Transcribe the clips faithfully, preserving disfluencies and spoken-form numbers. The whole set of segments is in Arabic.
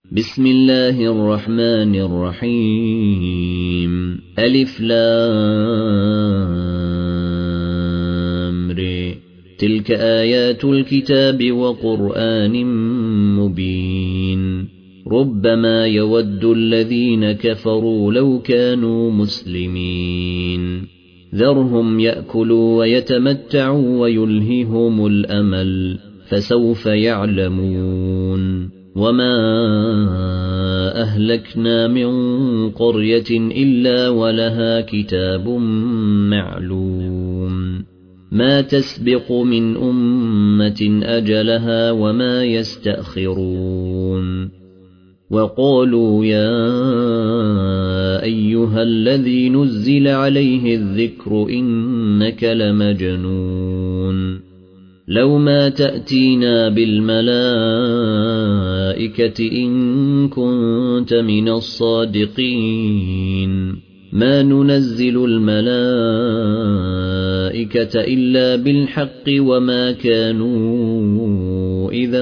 بسم الله الرحمن الرحيم ألف لام ر تلك آيات الكتاب وقرآن مبين ربما يود الذين كفروا لو كانوا مسلمين ذرهم يأكلوا ويتمتعوا ويلههم الأمل فسوف يعلمون وما أهلكنا من قرية إلا ولها كتاب معلوم ما تسبق من أمة أجلها وما يستأخرون وقالوا يا أيها الذي نزل عليه الذكر إنك لمجنون لو ما تأتينا بالملائكة إن كنت من الصادقين ما ننزل الملائكة إلا بالحق وما كانوا إذا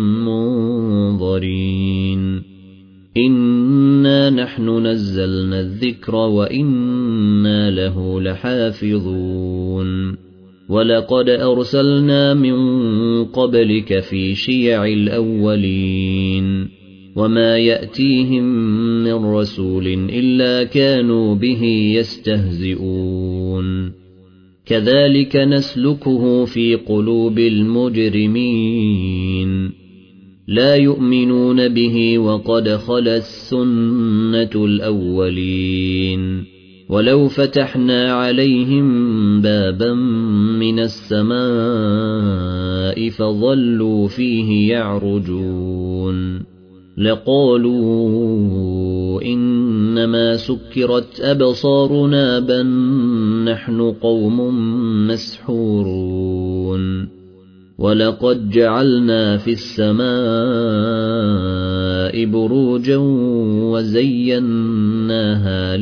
منظرين إنا نحن نزلنا الذكر وإنا له لحافظون ولقد أرسلنا من قبلك في شيع الأولين وما يأتيهم من رسول إلا كانوا به يستهزئون كذلك نسلكه في قلوب المجرمين لا يؤمنون به وقد خلت سنة الأولين ولو فتحنا عليهم بابا من السماء فظلوا فيه يعرجون لقالوا إنما سكرت أبصارنا بل نحن قوم مسحورون ولقد جعلنا في السماء بروجا وزيناها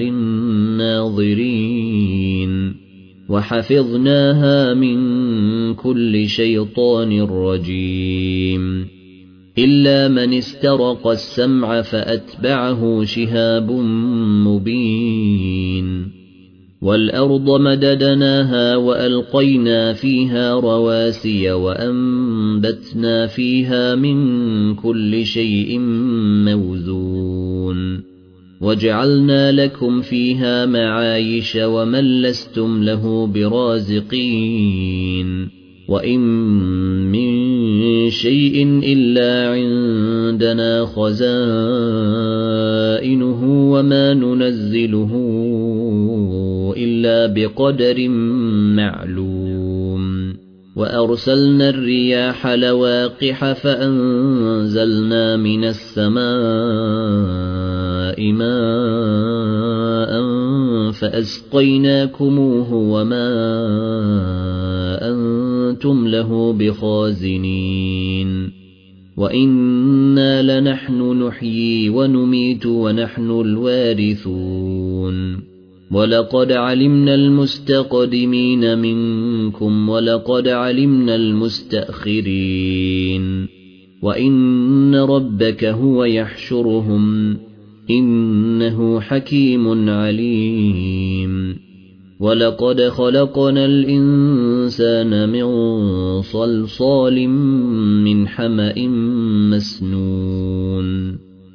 للناظرين وحفظناها من كل شيطان رجيم إلا من استرق السمع فأتبعه شهاب مبين والأرض مددناها وألقينا فيها رواسي وأنبتنا فيها من كل شيء موزون وجعلنا لكم فيها معايش ومن لستم له برازقين وإن من شيء إلا عندنا خزائنه وما ننزله إلا بقدر معلوم وأرسلنا الرياح لواقح فأنزلنا من السماء ماء فأسقيناكموه وما أنتم له بخازنين وإنا لنحن نحيي ونميت ونحن الوارثون ولقد علمنا المستقدمين منكم ولقد علمنا المستأخرين وإن ربك هو يحشرهم إنه حكيم عليم ولقد خلقنا الإنسان من صلصال من حمأ مسنون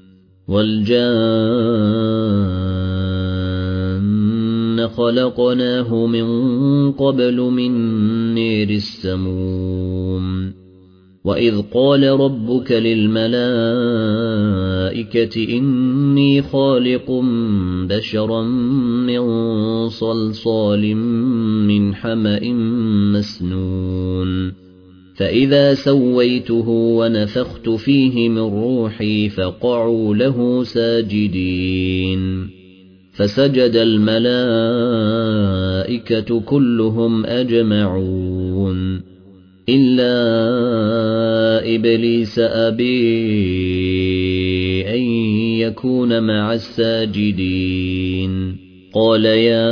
والجان خلقناه من قبل من نير السموم وإذ قال ربك للملائكة إني خالق بشرا من صلصال من حمأ مسنون فإذا سويته ونفخت فيه من روحي فقعوا له ساجدين فسجد الملائكة كلهم أجمعون إلا إبليس أبي أن يكون مع الساجدين قال يا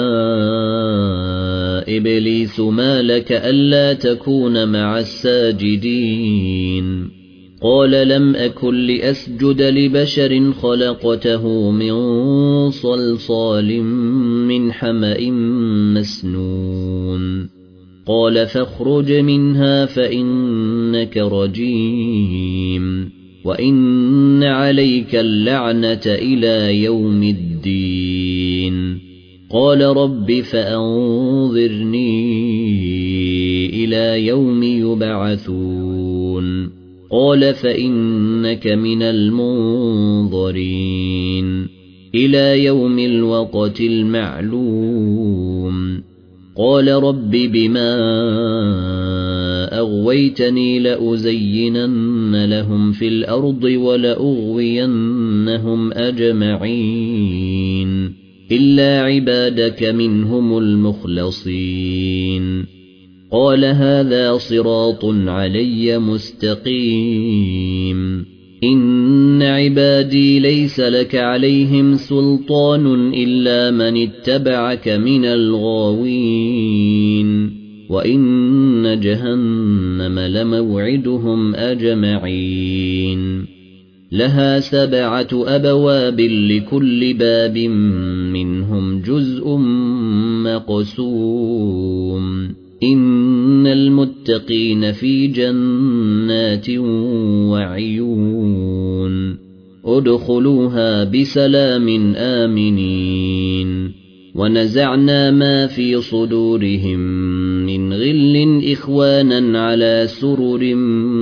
إبليس ما لك ألا تكون مع الساجدين قال لم أكن لأسجد لبشر خلقته من صلصال من حمأ مسنون قال فاخرج منها فإنك رجيم وإن عليك اللعنة إلى يوم الدين قال رب فأنظرني إلى يوم يبعثون قال فإنك من المنظرين إلى يوم الوقت المعلوم قال رب بما أغويتني لأزينن لهم في الأرض ولأغوينهم أجمعين إلا عبادك منهم المخلصين قال هذا صراط علي مستقيم إن عبادي ليس لك عليهم سلطان إلا من اتبعك من الغاوين وإن جهنم لموعدهم أجمعين لها سبعة أبواب لكل باب منهم جزء مقسوم إن المتقين في جنات وعيون ادخلوها بسلام آمنين ونزعنا ما في صدورهم من غل إخوانا على سرر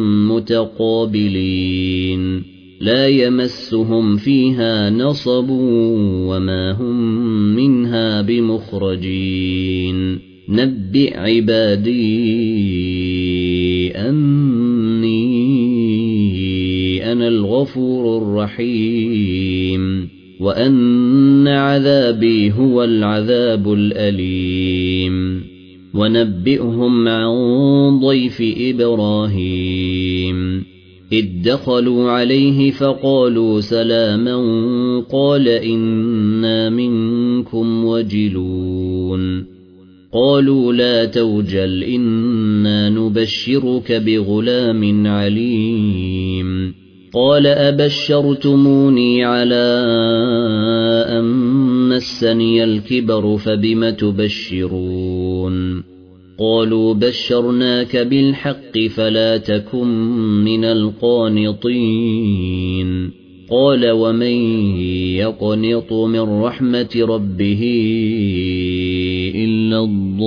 متقابلين لا يمسهم فيها نصب وما هم منها بمخرجين نبئ عبادي أني أنا الغفور الرحيم وأن عذابي هو العذاب الأليم ونبئهم عن ضيف إبراهيم إذ دخلوا عليه فقالوا سلاما قال إنا منكم وجلون قالوا لا توجل إنا نبشرك بغلام عليم قال أبشرتموني على أن مسني الكبر فبم تبشرون قالوا بشرناك بالحق فلا تكن من القانطين قال ومن يقنط من رحمة ربه إلا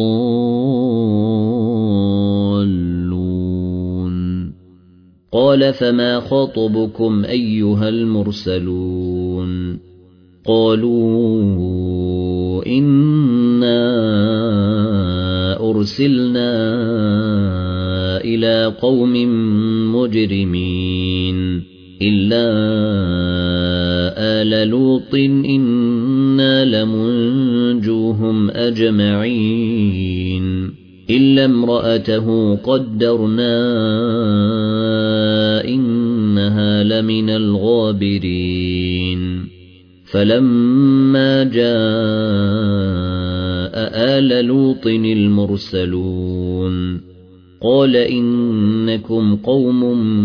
الضالون قال فما خطبكم أيها المرسلون قالوا إنا أرسلنا إلى قوم مجرمين إلا آل لوط إنا لمنجوهم أجمعين إلا امرأته قدرنا إنها لمن الغابرين فلما جاء آل لوط المرسلون قال إنكم قوم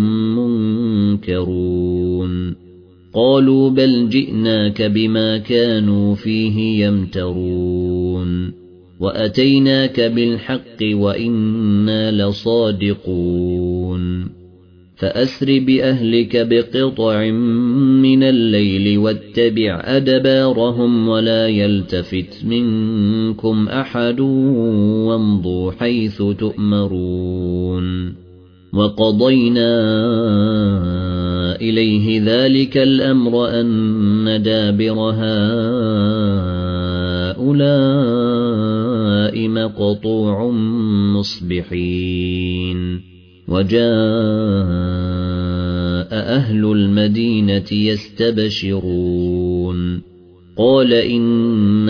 منكرون قالوا بل جئناك بما كانوا فيه يمترون وأتيناك بالحق وإنا لصادقون فأسر بأهلك بقطع من الليل واتبع أدبارهم ولا يلتفت منكم أحد وامضوا حيث تؤمرون وقضينا إليه ذلك الأمر أن دابر هؤلاء مقطوع مصبحين وجاء أهل المدينة يستبشرون قال إن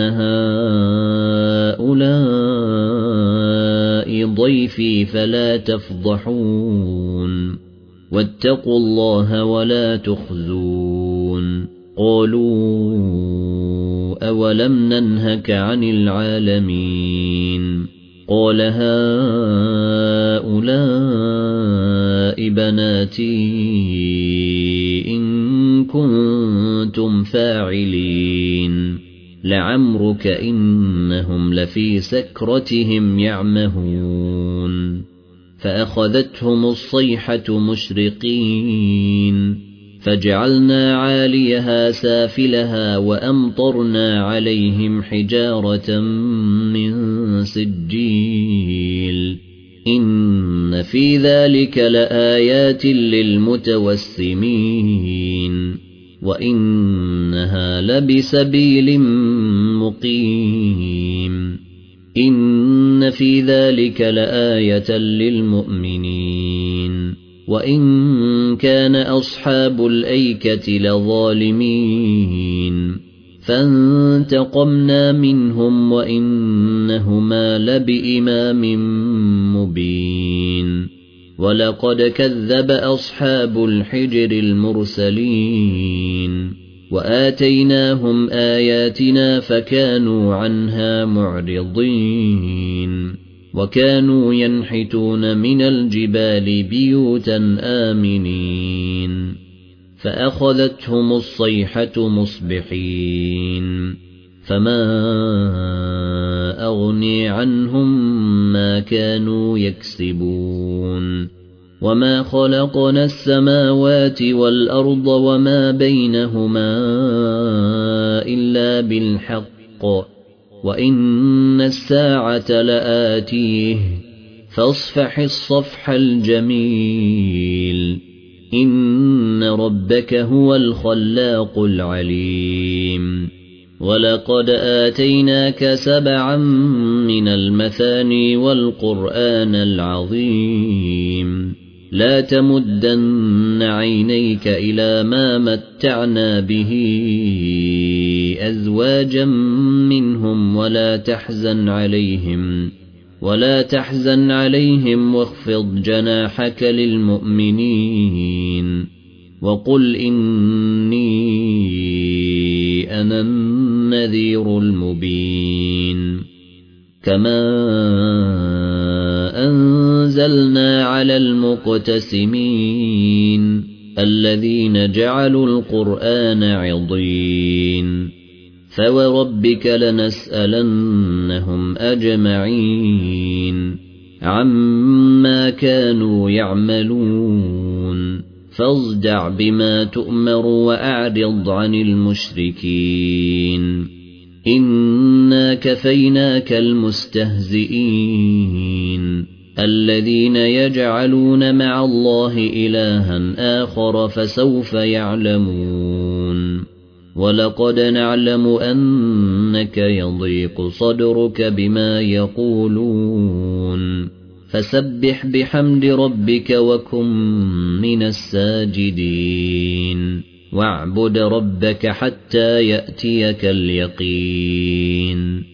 هؤلاء ضيفي فلا تفضحون واتقوا الله ولا تخزون قالوا أولم ننهك عن العالمين قال هؤلاء بناتي إن كنتم فاعلين لعمرك إنهم لفي سكرتهم يعمهون فأخذتهم الصيحة مشرقين فجعلنا عاليها سافلها وأمطرنا عليهم حجارة من سجيل إن في ذلك لآيات للمتوسمين وإنها لبسبيل مقيم إن في ذلك لآية للمؤمنين وإن كان أصحاب الأيكة لظالمين فانتقمنا منهم وإنهما لبإمام مبين ولقد كذب أصحاب الحجر المرسلين وآتيناهم آياتنا فكانوا عنها معرضين وكانوا ينحتون من الجبال بيوتا آمنين فأخذتهم الصيحة مصبحين فما أغني عنهم ما كانوا يكسبون وما خلقنا السماوات والأرض وما بينهما إلا بالحق وإن الساعة لآتيه فاصفح الصفح الجميل إن ربك هو الخلاق العليم ولقد آتيناك سبعا من المثاني والقرآن العظيم لا تمدن عينيك إلى ما متعنا به أزواجا منهم ولا تحزن عليهم ولا تحزن عليهم واخفض جناحك للمؤمنين وقل إني أنا النذير المبين كما أنزلنا على المقتسمين الذين جعلوا القرآن عضين فوربك لنسألنهم أجمعين عما كانوا يعملون فاصدع بما تؤمر وأعرض عن المشركين إنا كفيناك المستهزئين الذين يجعلون مع الله إلها آخر فسوف يعلمون ولقد نعلم أنك يضيق صدرك بما يقولون فسبح بحمد ربك وكن من الساجدين واعبد ربك حتى يأتيك اليقين